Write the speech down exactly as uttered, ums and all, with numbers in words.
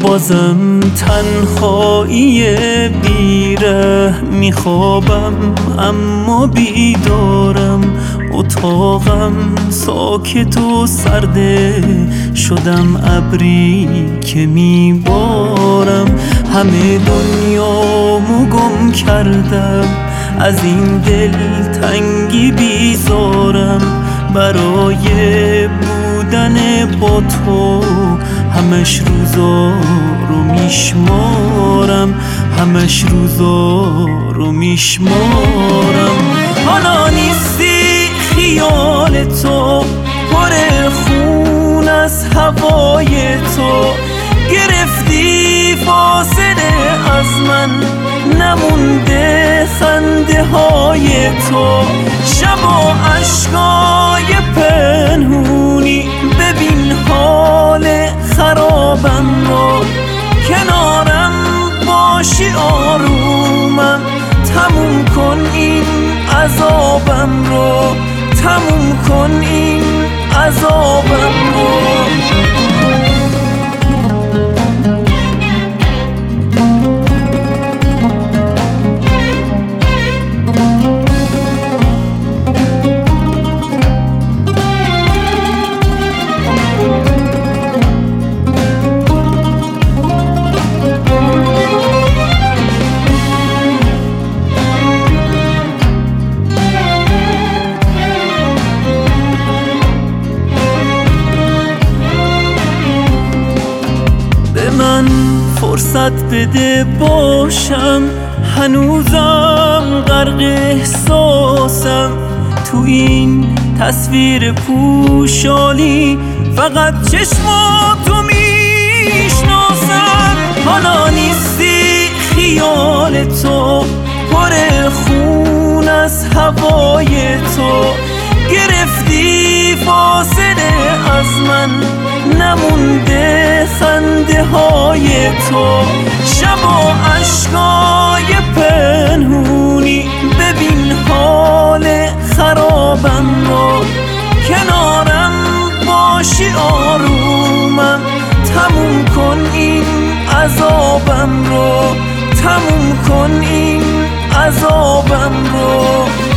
بازم تنهایی بیره میخوابم اما بیدارم، اتاقم ساکت و سرده، شدم ابری که میبارم. همه دنیامو گم کردم، از این دل تنگی بیزارم. برای بودن با تو همش روزا رو میشمارم، همش روزا رو میشمارم. حالا نیستی خیال تو، پر خون از هوای تو، گرفتی فاصله از من، نمونده خنده های تو. شب و عشقای پنهونی، ببین حال خرابم رو، کنارم باشی آرومم، تموم کن این عذابم رو، تموم کن این عذابم رو. من فرصت بده باشم، هنوزم غرق احساسم، تو این تصویر پوشالی فقط چشماتو میشناسم. حالا نیستی خیال تو، پر خون از هوای تو، گرفتی فاصله از من، نمونده خنده های تو. شب و عشقای پنهونی، ببین حال خرابم رو، کنارم باشی آرومم، تموم کن این عذابم رو، تموم کن این عذابم رو.